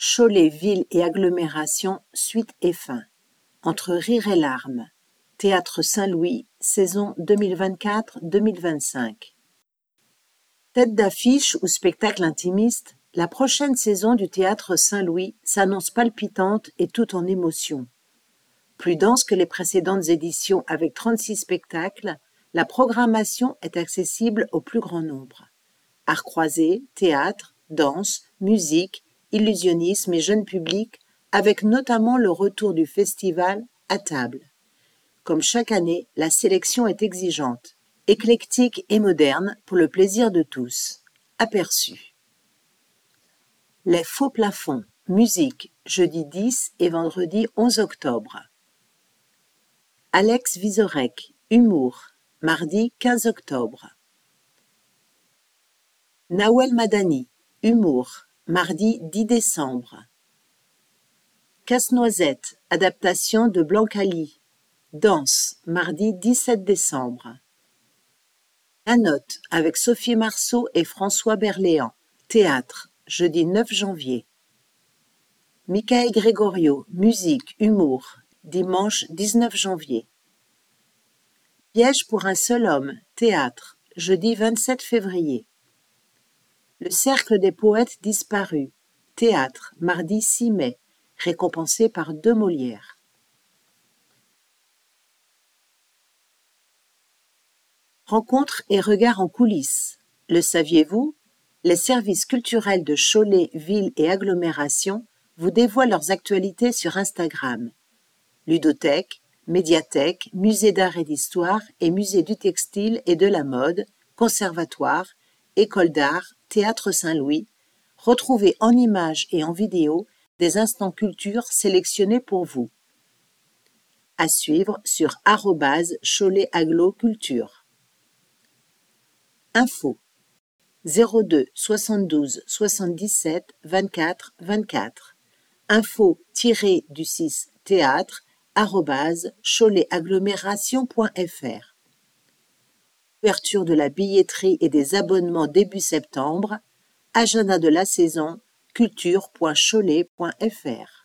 Cholet, ville et agglomération, suite et fin. Entre rire et larmes. Théâtre Saint-Louis, saison 2024-2025. Tête d'affiche ou spectacle intimiste, la prochaine saison du Théâtre Saint-Louis s'annonce palpitante et tout en émotion. Plus dense que les précédentes éditions avec 36 spectacles, la programmation est accessible au plus grand nombre. Arts croisés, théâtre, danse, musique, illusionnisme et jeune public, avec notamment le retour du festival À table. Comme chaque année, la sélection est exigeante, éclectique et moderne pour le plaisir de tous. Aperçu. Les faux plafonds, musique, jeudi 10 et vendredi 11 octobre. Alex Vizorek, humour, mardi 15 octobre. Nawel Madani, humour, mardi 10 décembre. Casse-noisette, adaptation de Blanc-Ali, danse, mardi 17 décembre. La Note, avec Sophie Marceau et François Berléand, théâtre, jeudi 9 janvier. Michael Gregorio, musique, humour, dimanche 19 janvier. Piège pour un seul homme, théâtre, jeudi 27 février. Le Cercle des poètes disparus, théâtre, mardi 6 mai, récompensé par 2 Molières. Rencontres et regards en coulisses. Le saviez-vous? Les services culturels de Cholet, ville et agglomération vous dévoilent leurs actualités sur Instagram. Ludothèque, médiathèque, musée d'art et d'histoire et musée du textile et de la mode, conservatoire, école d'art, théâtre Saint-Louis, retrouvez en images et en vidéo des instants culture sélectionnés pour vous. À suivre sur @choletagloculture. Info 02 72 77 24 24. Info-du6 théâtre @choletagglomération.fr. Ouverture de la billetterie et des abonnements début septembre. Agenda de la saison culture.cholet.fr.